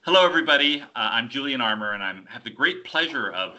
Hello, everybody. I'm Julian Armour, and I have the great pleasure of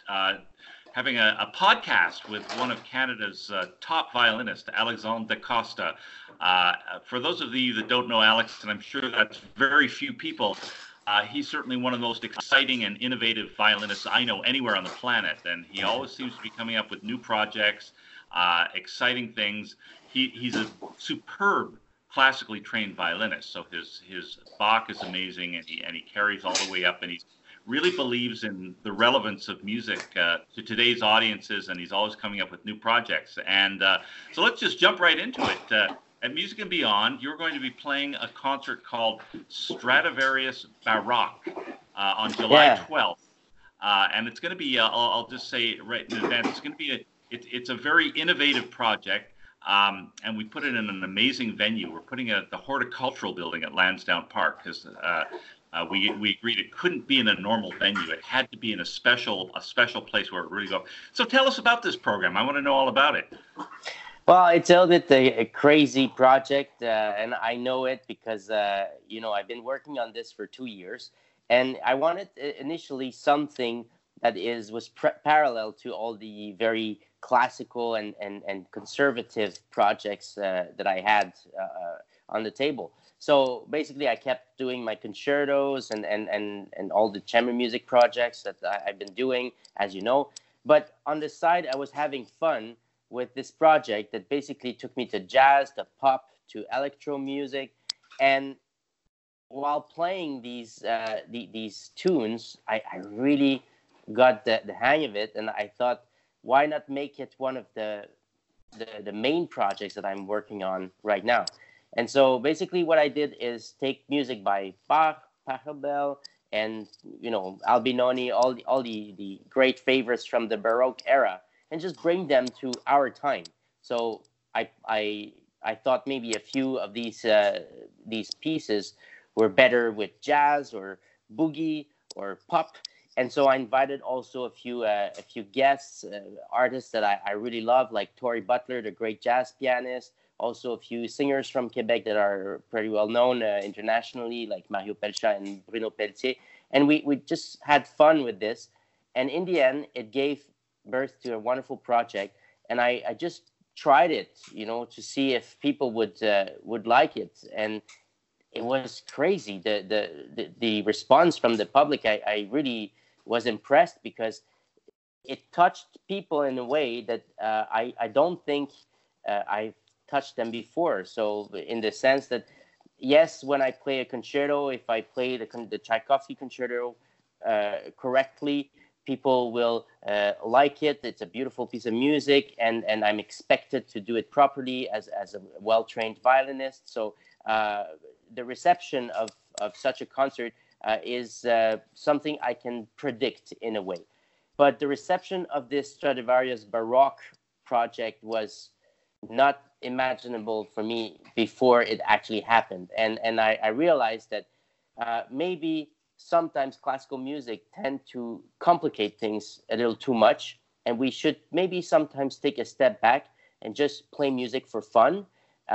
having a podcast with one of Canada's top violinists, Alexandre Dacosta. For those of you that don't know Alex, and I'm sure that's very few people, he's certainly one of the most exciting and innovative violinists I know anywhere on the planet, and he always seems to be coming up with new projects, exciting things. He's a superb classically trained violinist, so his Bach is amazing, and he carries all the way up, and he really believes in the relevance of music to today's audiences, and he's always coming up with new projects. And so let's just jump right into it. At Music and Beyond, you're going to be playing a concert called Stradivarius Baroque on July 12th, and it's going to be I'll just say right in advance, it's going to be it's a very innovative project. And we put it in an amazing venue. We're putting it at the Horticultural Building at Lansdowne Park because we agreed it couldn't be in a normal venue. It had to be in a special place where it really go. So tell us about this program. I want to know all about it. Well, it's a little bit a crazy project, and I know it because I've been working on this for 2 years, and I wanted initially something that was parallel to all the very classical and conservative projects that I had on the table. So basically, I kept doing my concertos and all the chamber music projects that I've been doing, as you know. But on the side, I was having fun with this project that basically took me to jazz, to pop, to electro music. And while playing these tunes, I really got the hang of it, and I thought, why not make it one of the main projects that I'm working on right now? And so basically what I did is take music by Bach, Pachelbel, and Albinoni, all the great favorites from the Baroque era, and just bring them to our time. So I thought maybe a few of these pieces were better with jazz or boogie or pop. And so I invited also a few guests, artists that I really love, like Tori Butler, the great jazz pianist. Also a few singers from Quebec that are pretty well known internationally, like Mario Pelchat and Bruno Pelletier. And we just had fun with this. And in the end, it gave birth to a wonderful project. And I just tried it, to see if people would like it. And it was crazy. The response from the public, I really was impressed because it touched people in a way that I don't think I've touched them before. So in the sense that, yes, when I play a concerto, if I play the Tchaikovsky concerto correctly, people will like it. It's a beautiful piece of music, and I'm expected to do it properly as a well-trained violinist. So the reception of such a concert is something I can predict in a way. But the reception of this Stradivarius Baroque project was not imaginable for me before it actually happened. And I realized that maybe sometimes classical music tend to complicate things a little too much, and we should maybe sometimes take a step back and just play music for fun.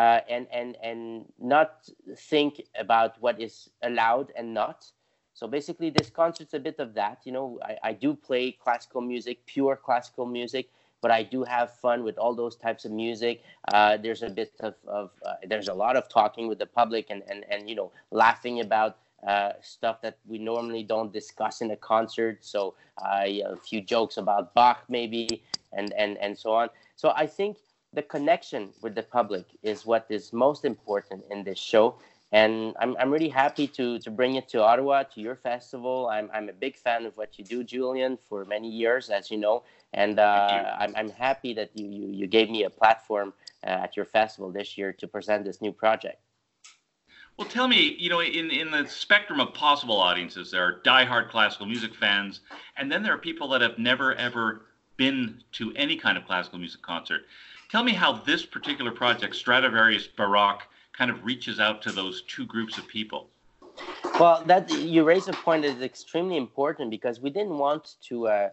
And not think about what is allowed and not. So basically, this concert's a bit of that. I do play classical music, pure classical music, but I do have fun with all those types of music. There's a bit of there's a lot of talking with the public and laughing about stuff that we normally don't discuss in a concert. So a few jokes about Bach maybe and so on. So I think the connection with the public is what is most important in this show. And I'm really happy to bring it to Ottawa, to your festival. I'm a big fan of what you do, Julian, for many years, as you know. And I'm happy that you gave me a platform at your festival this year to present this new project. Well, tell me, in the spectrum of possible audiences, there are diehard classical music fans, and then there are people that have never, ever been to any kind of classical music concert. Tell me how this particular project, Stradivarius Baroque, kind of reaches out to those two groups of people. Well, that you raise a point that is extremely important because we didn't want to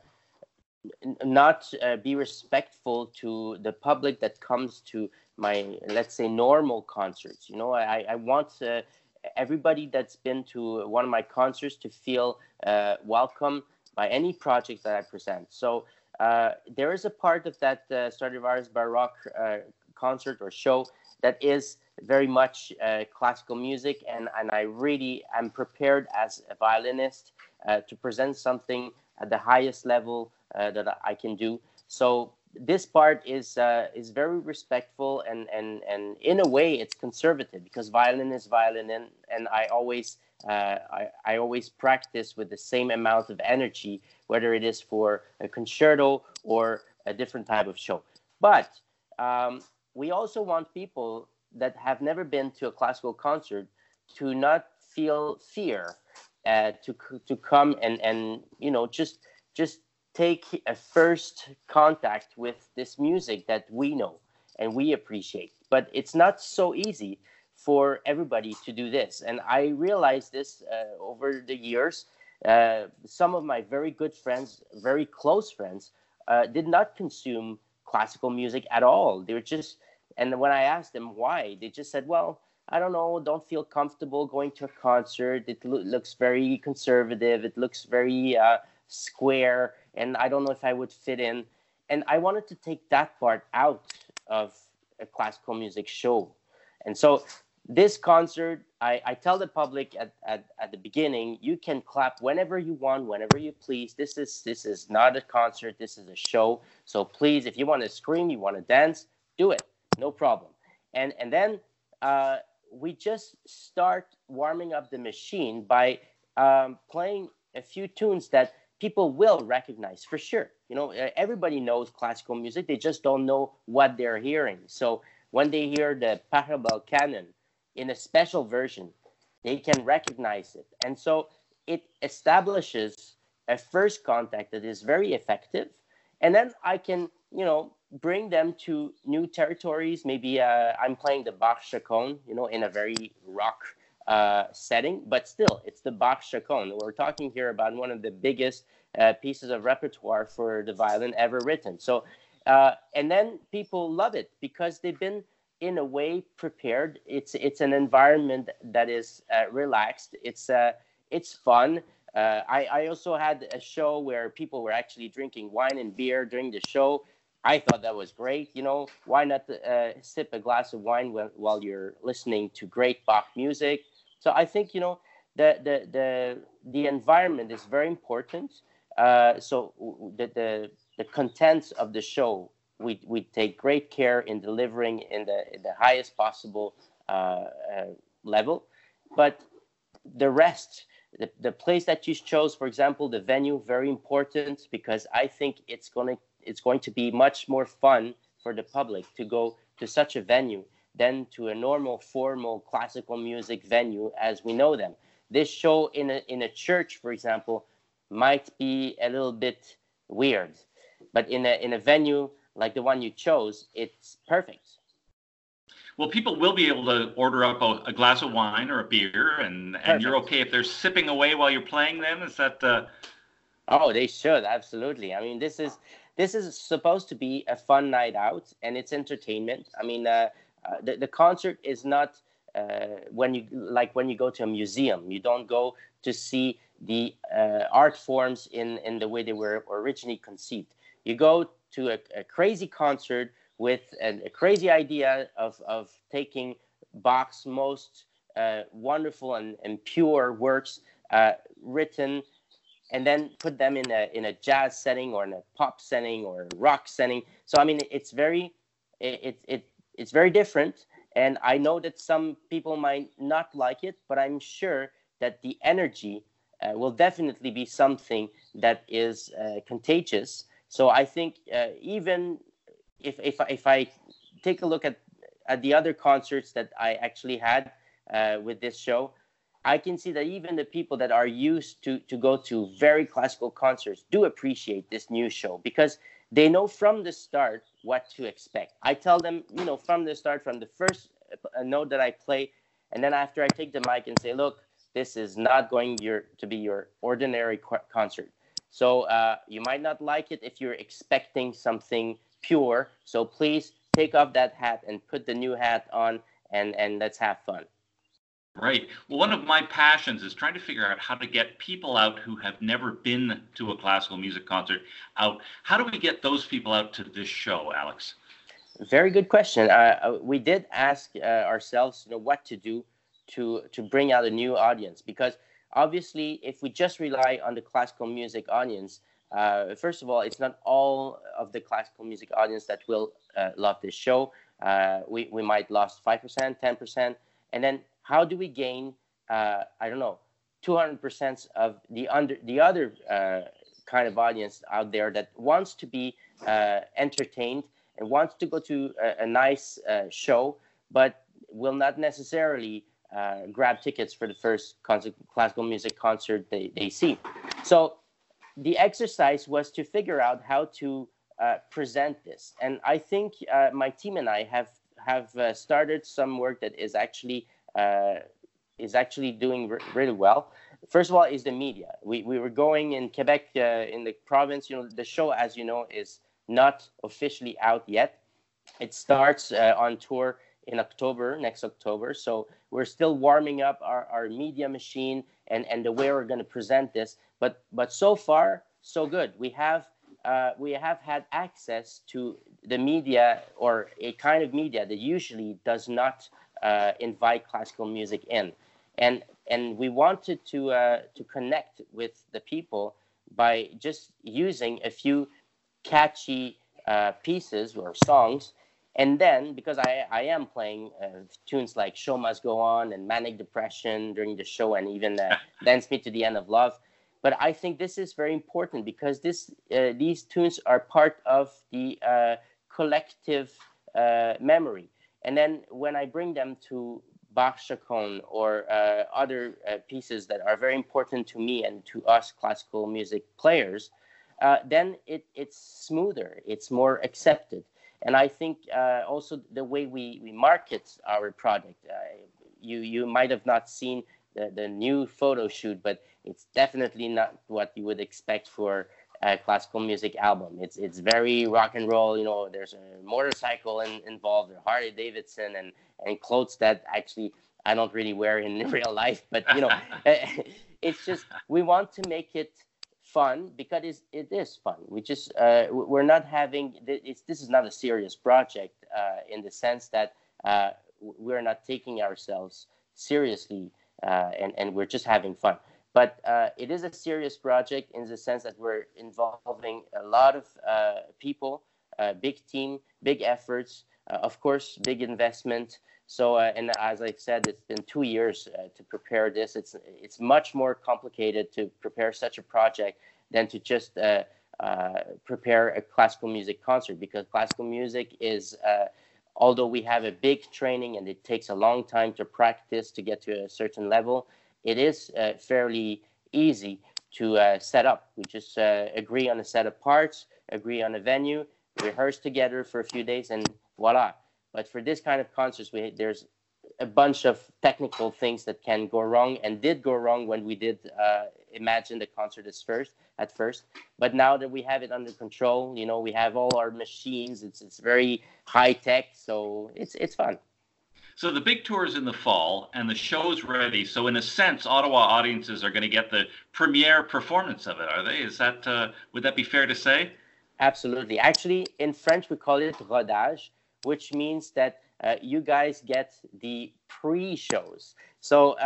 not be respectful to the public that comes to my, let's say, normal concerts. I want everybody that's been to one of my concerts to feel welcome by any project that I present. So there is a part of that Stradivarius Baroque concert or show that is very much classical music, and I really am prepared as a violinist to present something at the highest level that I can do. So this part is very respectful, and in a way it's conservative, because violin is violin, and I always practice with the same amount of energy, whether it is for a concerto or a different type of show. But we also want people that have never been to a classical concert to not feel fear, to come and just take a first contact with this music that we know and we appreciate. But it's not so easy for everybody to do this. And I realized this over the years. Some of my very good friends, very close friends, did not consume classical music at all. They were just, and when I asked them why, they just said, well, I don't know, don't feel comfortable going to a concert. It looks very conservative. It looks very square, and I don't know if I would fit in. And I wanted to take that part out of a classical music show. And so this concert, I tell the public at the beginning, you can clap whenever you want, whenever you please. This is not a concert, this is a show. So please, if you want to scream, you want to dance, do it, no problem. And then we just start warming up the machine by playing a few tunes that people will recognize for sure. You know, everybody knows classical music, they just don't know what they're hearing. So when they hear the Pachelbel canon in a special version, they can recognize it. And so it establishes a first contact that is very effective. And then I can, bring them to new territories. Maybe I'm playing the Bach chaconne, in a very rock setting, but still, it's the Bach chaconne. We're talking here about one of the biggest pieces of repertoire for the violin ever written. So, and then people love it because they've been, in a way, prepared. It's an environment that is relaxed. It's fun. I also had a show where people were actually drinking wine and beer during the show. I thought that was great. Why not sip a glass of wine while you're listening to great Bach music? So I think the environment is very important. So the contents of the show, we take great care in delivering in the highest possible level. But the rest, the place that you chose, for example, the venue, very important, because I think it's going to be much more fun for the public to go to such a venue than to a normal, formal classical music venue as we know them. This show in a church, for example, might be a little bit weird, but in a venue like the one you chose, it's perfect. Well, people will be able to order up a glass of wine or a beer, and you're okay if they're sipping away while you're playing then? Is that... Oh, they should, absolutely. I mean, this is supposed to be a fun night out, and it's entertainment. I mean, the concert is not when you go to a museum. You don't go to see the art forms in the way they were originally conceived. You go to a crazy concert with a crazy idea of taking Bach's most wonderful and pure works written, and then put them in a jazz setting or in a pop setting or a rock setting. So I mean, it's very different, and I know that some people might not like it, but I'm sure that the energy will definitely be something that is contagious. So I think even if I take a look at the other concerts that I actually had with this show, I can see that even the people that are used to go to very classical concerts do appreciate this new show, because they know from the start what to expect. I tell them, from the start, from the first note that I play, and then after I take the mic and say, look, this is not going to be your ordinary concert. So you might not like it if you're expecting something pure. So please take off that hat and put the new hat on, and let's have fun. Right. Well, one of my passions is trying to figure out how to get people out who have never been to a classical music concert out. How do we get those people out to this show, Alex? Very good question. We did ask ourselves, what to do to bring out a new audience, because obviously, if we just rely on the classical music audience, first of all, it's not all of the classical music audience that will love this show. We might lost 5%, 10%, and then how do we gain? I don't know, 200% of the other kind of audience out there that wants to be entertained and wants to go to a nice show, but will not necessarily grab tickets for the first classical music concert they see. So the exercise was to figure out how to present this, and I think my team and I have started some work that is actually doing really well. First of all, is the media. We were going in Quebec, in the province. The show, as you know, is not officially out yet. It starts on tour in October, next October. So we're still warming up our media machine and the way we're going to present this. But so far, so good. We have had access to the media, or a kind of media that usually does not invite classical music in, and we wanted to connect with the people by just using a few catchy pieces or songs. And then, because I am playing tunes like Show Must Go On and Manic Depression during the show, and even Dance Me to the End of Love. But I think this is very important because these tunes are part of the collective memory. And then when I bring them to Bach Chaconne or other pieces that are very important to me and to us classical music players, then it's smoother, it's more accepted. And I think also the way we market our product, you might have not seen the new photo shoot, but it's definitely not what you would expect for a classical music album. It's very rock and roll. There's a motorcycle involved, or Harley Davidson, and clothes that actually I don't really wear in real life. But it's just we want to make it fun because it is fun. We're not having this is not a serious project in the sense that we're not taking ourselves seriously, and we're just having fun. But it is a serious project in the sense that we're involving a lot of people, big team, big efforts, of course, big investment. So, and as I said, it's been 2 years to prepare this. It's much more complicated to prepare such a project than to just prepare a classical music concert, because classical music is, although we have a big training and it takes a long time to practice to get to a certain level, it is fairly easy to set up. We just agree on a set of parts, agree on a venue, rehearse together for a few days, and voila. But for this kind of concerts, there's a bunch of technical things that can go wrong, and did go wrong when we did imagine the concert at first. But now that we have it under control, we have all our machines. It's very high tech, so it's fun. So the big tour is in the fall, and the show's ready. So in a sense, Ottawa audiences are going to get the premiere performance of it, are they? Would that be fair to say? Absolutely. Actually, in French, we call it rodage, which means that you guys get the pre-shows. So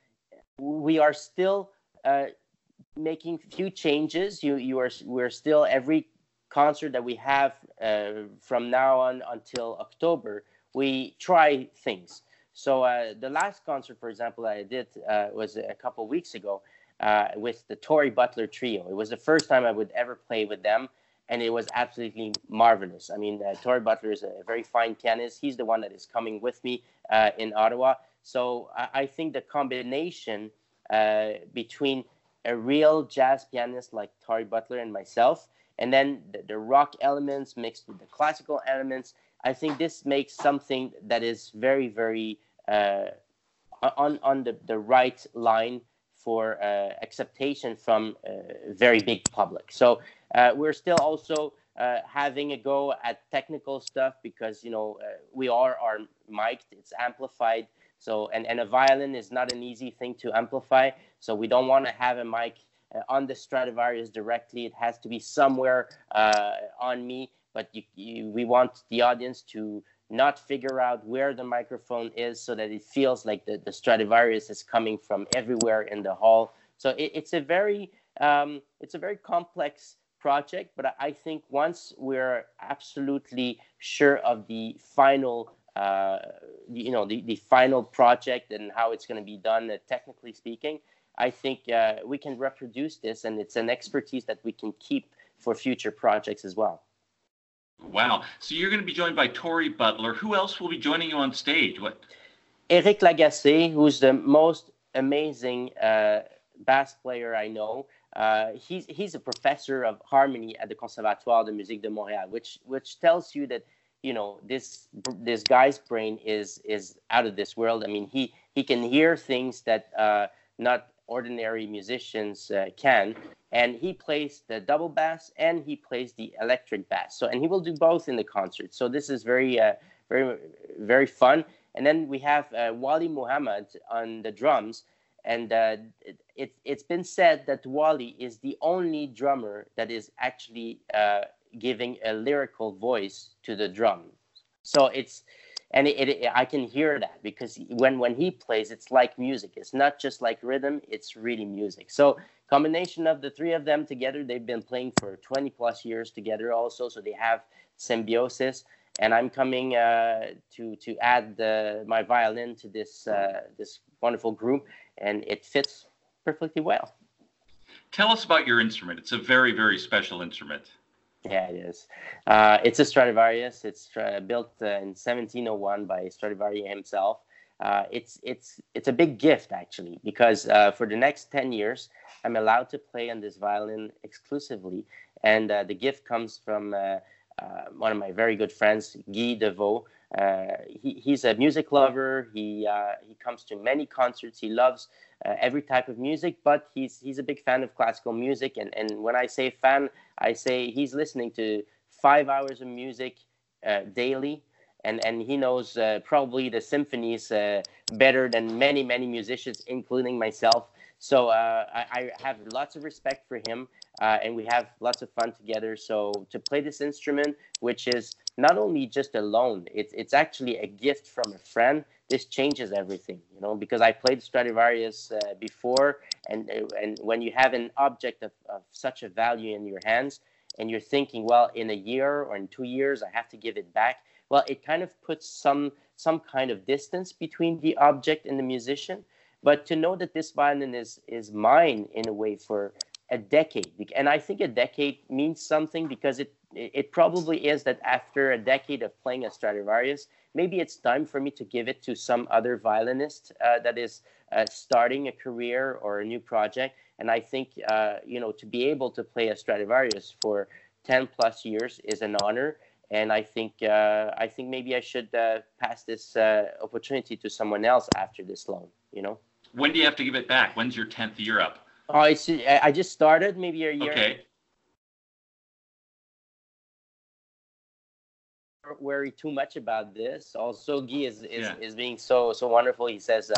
we are still making few changes. We're still, every concert that we have from now on until October, we try things. So the last concert, for example, I did was a couple of weeks ago with the Tory Butler Trio. It was the first time I would ever play with them, and it was absolutely marvelous. I mean, Tory Butler is a very fine pianist. He's the one that is coming with me in Ottawa. So I think the combination between a real jazz pianist like Tory Butler and myself, and then the rock elements mixed with the classical elements, I think this makes something that is very, very on the right line for acceptation from a very big public. So we're still also having a go at technical stuff because, we are mic'd, it's amplified. So, and a violin is not an easy thing to amplify. So we don't want to have a mic on the Stradivarius directly. It has to be somewhere on me. But we want the audience to not figure out where the microphone is, so that it feels like the Stradivarius is coming from everywhere in the hall. So it's a very complex project, but I think once we're absolutely sure of the final the final project and how it's going to be done, technically speaking, I think we can reproduce this, and it's an expertise that we can keep for future projects as well. Wow. So you're going to be joined by Tori Butler. Who else will be joining you on stage? What? Eric Lagacé, who's the most amazing bass player I know. He's a professor of harmony at the Conservatoire de Musique de Montréal, which tells you that this guy's brain is out of this world. I mean, he can hear things that not ordinary musicians can, and he plays the double bass and he plays the electric bass. So, and he will do both in the concert. So this is very very fun. And then we have Wally Muhammad on the drums. And it's been said that Wally is the only drummer that is actually giving a lyrical voice to the drum. So I can hear that, because when he plays, it's like music. It's not just like rhythm, it's really music. So combination of the three of them together, they've been playing for 20 plus years together also. So they have symbiosis. And I'm coming to add my violin to this wonderful group, and it fits perfectly well. Tell us about your instrument. It's a very, very special instrument. Yeah, it is. It's a Stradivarius. It's built in 1701 by Stradivari himself. It's a big gift, actually, because for the next 10 years, I'm allowed to play on this violin exclusively, and the gift comes from one of my very good friends, Guy Deveau. He's a music lover. He comes to many concerts. He loves every type of music, but he's a big fan of classical music. And when I say fan, I say he's listening to 5 hours of music daily. And he knows probably the symphonies better than many musicians, including myself. So I have lots of respect for him, and we have lots of fun together. So to play this instrument, which is not only just a loan, it's actually a gift from a friend. This changes everything, because I played Stradivarius before, and when you have an object of such a value in your hands, and you're thinking, well, in a year or in 2 years, I have to give it back. Well, it kind of puts some kind of distance between the object and the musician. But to know that this violin is mine in a way for a decade, and I think a decade means something, because it probably is that after a decade of playing a Stradivarius, maybe it's time for me to give it to some other violinist that is starting a career or a new project. And I think to be able to play a Stradivarius for 10 plus years is an honor. And I think maybe I should pass this opportunity to someone else after this loan. When do you have to give it back? When's your 10th year up? Oh, I just started, maybe a year. Okay. Worry too much about this. Also, Guy is being so wonderful. He says,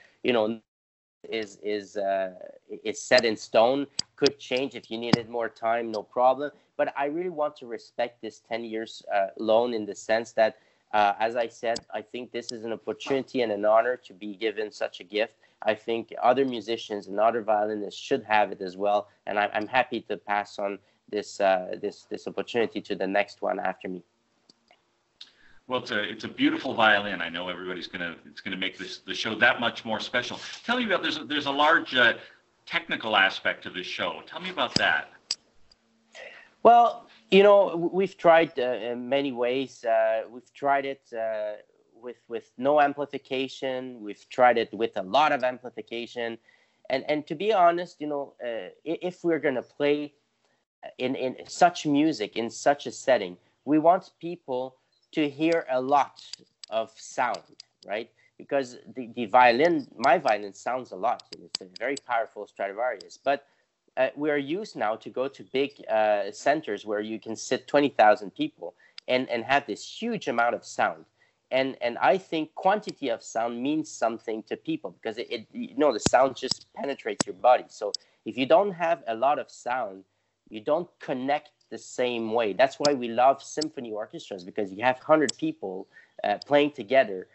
is set in stone. Could change if you needed more time, no problem. But I really want to respect this 10 years loan, in the sense that, as I said, I think this is an opportunity and an honor to be given such a gift. I think other musicians and other violinists should have it as well, and I'm happy to pass on this opportunity to the next one after me. Well, it's a beautiful violin. I know everybody's gonna make the show that much more special. Tell me about there's a large technical aspect to this show. Tell me about that. Well, we've tried in many ways. We've tried it with no amplification. We've tried it with a lot of amplification. And to be honest, if we're going to play in such music, in such a setting, we want people to hear a lot of sound, right? Because the violin, my violin sounds a lot. It's a very powerful Stradivarius. But we are used now to go to big centers where you can sit 20,000 people and have this huge amount of sound. And I think quantity of sound means something to people, because it the sound just penetrates your body. So if you don't have a lot of sound, you don't connect the same way. That's why we love symphony orchestras, because you have 100 people playing together,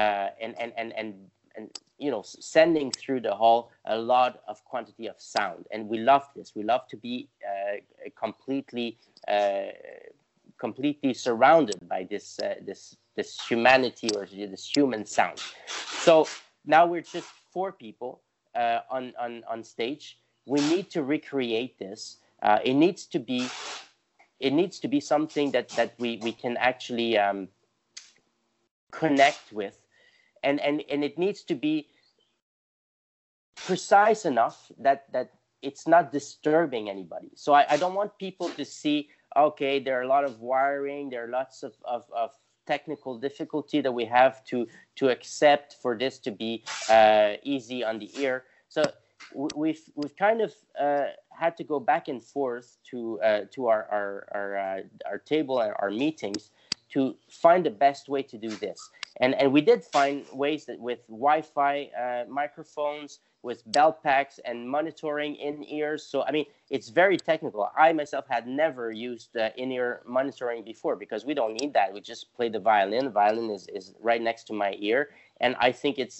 and sending through the hall a lot of quantity of sound. And we love this. We love to be completely surrounded by this humanity, or this human sound. So now we're just 4 people on stage. We need to recreate this. It needs to be something that we can actually connect with, and it needs to be precise enough that it's not disturbing anybody. So I don't want people to see, okay, there are a lot of wiring, there are lots of technical difficulty that we have to accept for this to be easy on the ear. So we've kind of had to go back and forth to our table and our meetings to find the best way to do this. And we did find ways that with Wi-Fi microphones, with belt packs and monitoring in ears. So, I mean, it's very technical. I myself had never used in-ear monitoring before, because we don't need that. We just play the violin. The violin is right next to my ear. And I think it's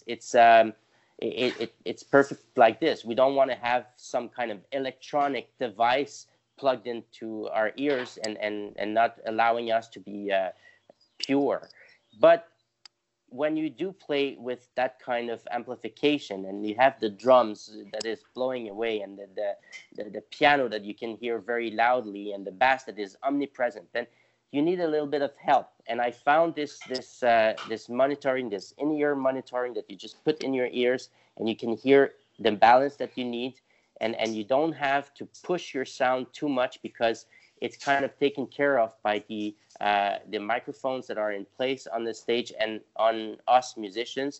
perfect like this. We don't want to have some kind of electronic device plugged into our ears and not allowing us to be pure. But when you do play with that kind of amplification, and you have the drums that is blowing away, and the piano that you can hear very loudly, and the bass that is omnipresent, then you need a little bit of help. And I found this monitoring, this in-ear monitoring that you just put in your ears, and you can hear the balance that you need, and you don't have to push your sound too much, because it's kind of taken care of by the microphones that are in place on the stage and on us musicians.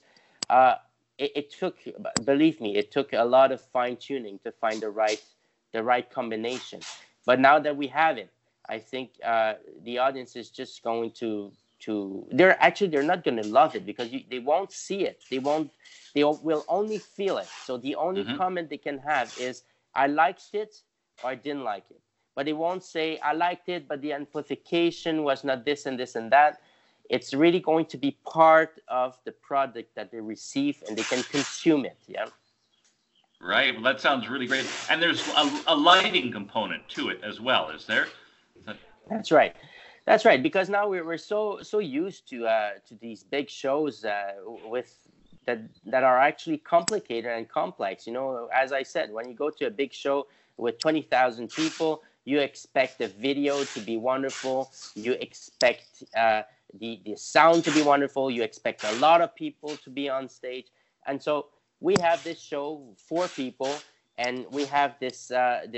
It took, believe me, it took a lot of fine tuning to find the right combination. But now that we have it, I think the audience is just going to they're not going to love it, because they won't see it. They will only feel it. So the only comment they can have is, I liked it or I didn't like it. But they won't say, I liked it, but the amplification was not this and this and that. It's really going to be part of the product that they receive, and they can consume it. Yeah. Right. Well, that sounds really great. And there's a lighting component to it as well, is there? That's right. That's right. Because now we're so used to these big shows with that are actually complicated and complex. As I said, when you go to a big show with 20,000 people, you expect the video to be wonderful. You expect the sound to be wonderful. You expect a lot of people to be on stage. And so we have this show, 4 people, and we have this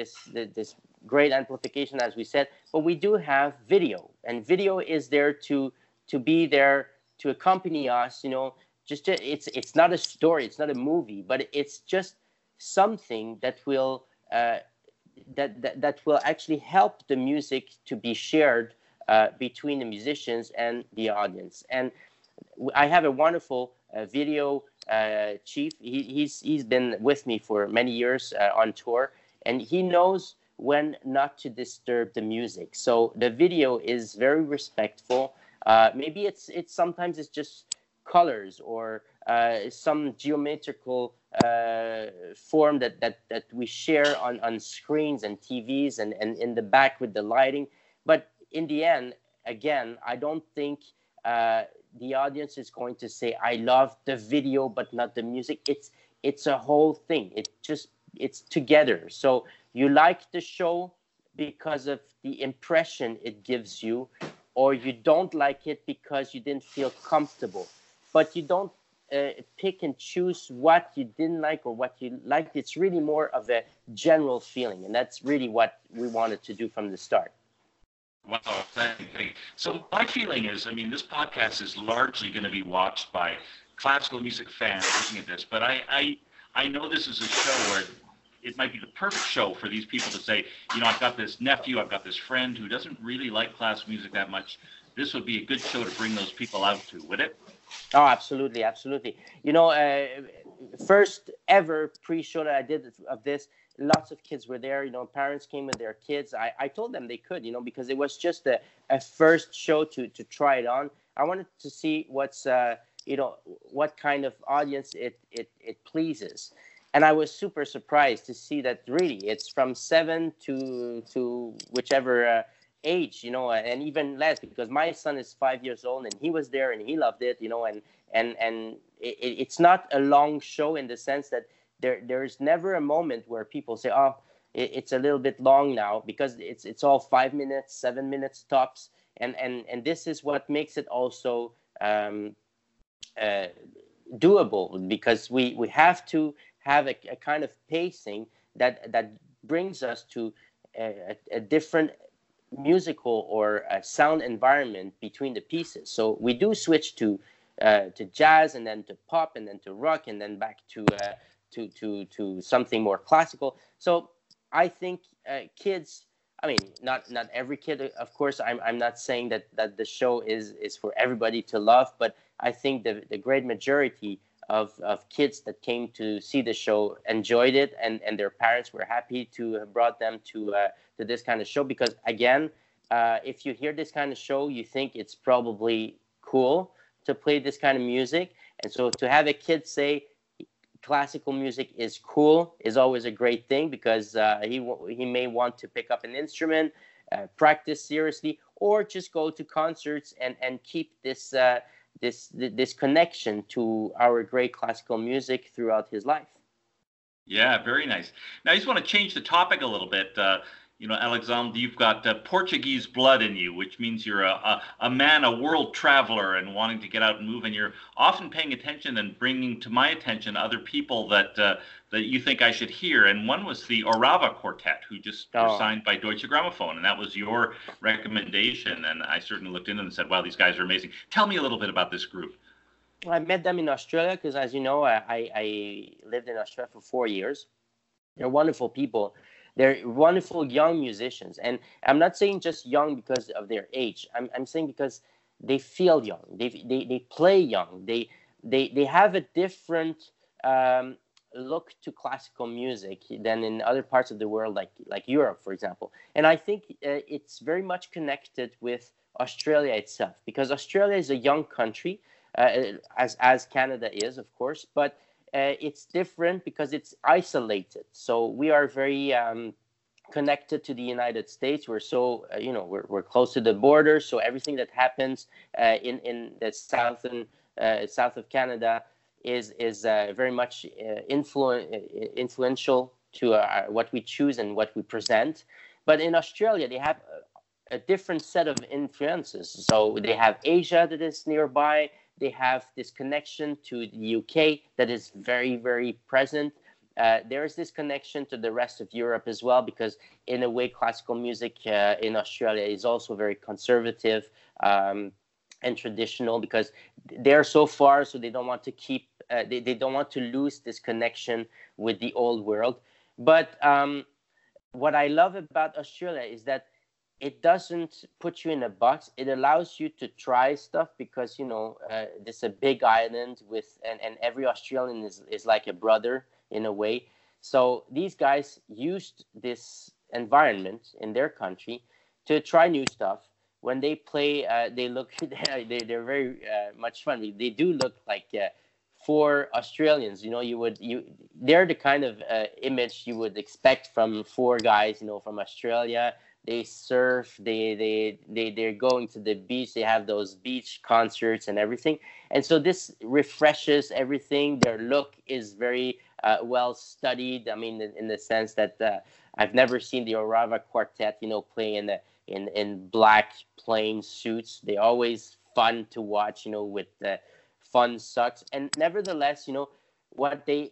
great amplification, as we said. But we do have video, and video is there to be there to accompany us. It's not a story, it's not a movie, but it's just something that will that will actually help the music to be shared between the musicians and the audience. And I have a wonderful video chief. He's been with me for many years on tour, and he knows when not to disturb the music. So the video is very respectful. Maybe it's sometimes it's just colors or some geometrical form that we share on screens and TVs and in the back with the lighting. But in the end, again, I don't think the audience is going to say, I love the video but not the music. It's a whole thing. It's together. So you like the show because of the impression it gives you, or you don't like it because you didn't feel comfortable. But you don't pick and choose what you didn't like or what you liked. It's really more of a general feeling, and that's really what we wanted to do from the start. Wow, thank you. So my feeling is, this podcast is largely going to be watched by classical music fans looking at this, but I know this is a show where it might be the perfect show for these people to say, I've got this nephew, I've got this friend who doesn't really like classical music that much. this would be a good show to bring those people out to, would it? Oh, absolutely, absolutely. You know, first ever pre-show that I did of this, lots of kids were there. You know, parents came with their kids. I told them they could, you know, because it was just a first show to try it on. I wanted to see what's, you know, what kind of audience it pleases. And I was super surprised to see that really it's from 7 to whichever age, you know, and even less, because my son is 5 years old and he was there and he loved it, you know, and it's not a long show in the sense that there's never a moment where people say, oh, it's a little bit long now, because it's all 5 minutes, 7 minutes tops, and this is what makes it also doable, because we have to have a kind of pacing that brings us to a different musical or a sound environment between the pieces. So we do switch to jazz, and then to pop, and then to rock, and then back to something more classical. So I think kids, I mean, not every kid, of course. I'm not saying that the show is for everybody to love, but I think the great majority of kids that came to see the show enjoyed it, and their parents were happy to have brought them to this kind of show, because again, if you hear this kind of show, you think it's probably cool to play this kind of music, and so to have a kid say classical music is cool is always a great thing, because he may want to pick up an instrument, practice seriously, or just go to concerts and keep this this connection to our great classical music throughout his life. Yeah, very nice. Now, I just want to change the topic a little bit. You know, Alexandre, you've got Portuguese blood in you, which means you're a man, a world traveler, and wanting to get out and move. And you're often paying attention and bringing to my attention other people that that you think I should hear. And one was the Orava Quartet, who just were signed by Deutsche Grammophon, and that was your recommendation. And I certainly looked into them and said, "Wow, these guys are amazing." Tell me a little bit about this group. I met them in Australia because, as you know, I lived in Australia for 4 years. They're wonderful people. They're wonderful young musicians. And I'm not saying just young because of their age. I'm saying because they feel young. They play young. They have a different look to classical music than in other parts of the world, like Europe, for example. And I think it's very much connected with Australia itself, because Australia is a young country, as Canada is, of course, but it's different because it's isolated. So we are very connected to the United States. We're so you know, we're close to the border. So everything that happens in the south of Canada is very much influential to what we choose and what we present. But in Australia, they have a different set of influences. So they have Asia that is nearby. They have this connection to the UK that is very, very present. There is this connection to the rest of Europe as well, because in a way, classical music in Australia is also very conservative and traditional, because they're so far, so they don't want to keep, they don't want to lose this connection with the old world. But what I love about Australia is that it doesn't put you in a box. It allows you to try stuff, because, you know, this is a big island with, and every Australian is like a brother in a way. So these guys used this environment in their country to try new stuff. When they play, they look, they're very much fun. They do look like four Australians. You know, they're the kind of image you would expect from four guys, you know, from Australia. They surf, they're going to the beach, they have those beach concerts and everything. And so this refreshes everything. Their look is very well studied. I mean, in the sense that I've never seen the Orava Quartet, you know, play in black plain suits. They're always fun to watch, you know, with fun socks. And nevertheless, you know, what they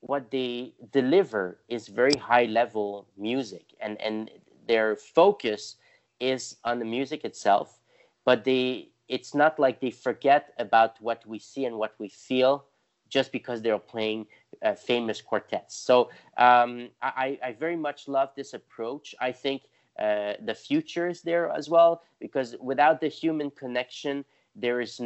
deliver is very high level music, and their focus is on the music itself, but it's not like they forget about what we see and what we feel just because they're playing famous quartets. So I very much love this approach. I think the future is there as well, because without the human connection, there's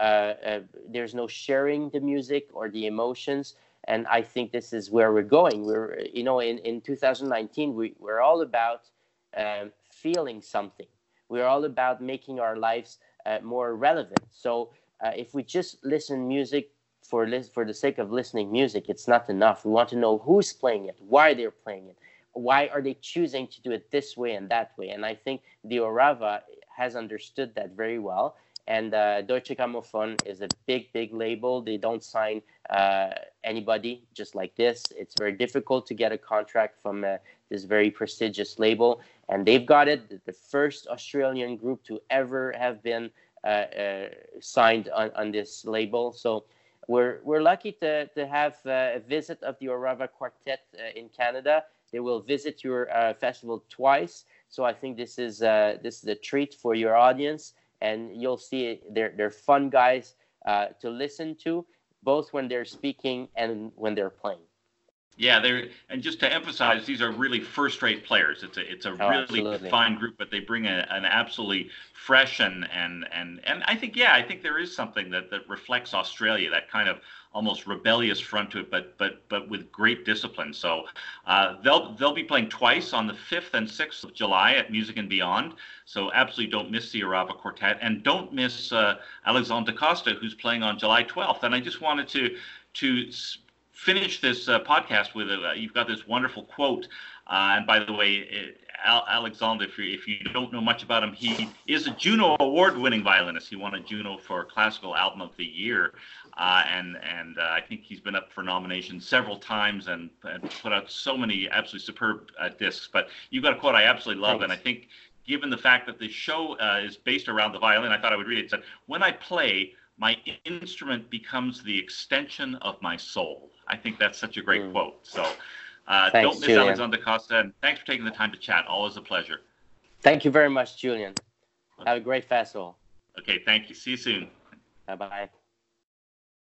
no sharing the music or the emotions. And I think this is where we're going. We're, in 2019, we're all about feeling something. We're all about making our lives more relevant. So if we just listen music for the sake of listening music, it's not enough. We want to know who's playing it, why they're playing it, why are they choosing to do it this way and that way. And I think the Orava has understood that very well. And Deutsche Grammophon is a big, big label. They don't sign anybody just like this. It's very difficult to get a contract from this very prestigious label. And they've got it, the first Australian group to ever have been signed on this label. So we're lucky to have a visit of the Orava Quartet in Canada. They will visit your festival twice. So I think this is a treat for your audience. And you'll see they're fun guys to listen to, both when they're speaking and when they're playing. Yeah, and just to emphasize, these are really first-rate players. It's a really absolutely fine group, but they bring an absolutely fresh and I think there is something that reflects Australia, that kind of almost rebellious front to it, but with great discipline. So they'll be playing twice on the 5th and 6th of July at Music and Beyond. So absolutely don't miss the Orava Quartet, and don't miss Alexandre Dacosta, who's playing on July 12th. And I just wanted to finish this podcast with you've got this wonderful quote. And by the way, Alexandre, if you don't know much about him, he is a Juno Award-winning violinist. He won a Juno for Classical Album of the Year, and I think he's been up for nominations several times and put out so many absolutely superb discs. But you've got a quote I absolutely love. Thanks. And I think, given the fact that the show is based around the violin, I thought I would read it. It said, "When I play, my instrument becomes the extension of my soul." I think that's such a great quote. So don't miss Julian. Alexandre Dacosta. And thanks for taking the time to chat. Always a pleasure. Thank you very much, Julian. Have a great festival. Okay, thank you. See you soon. Bye-bye.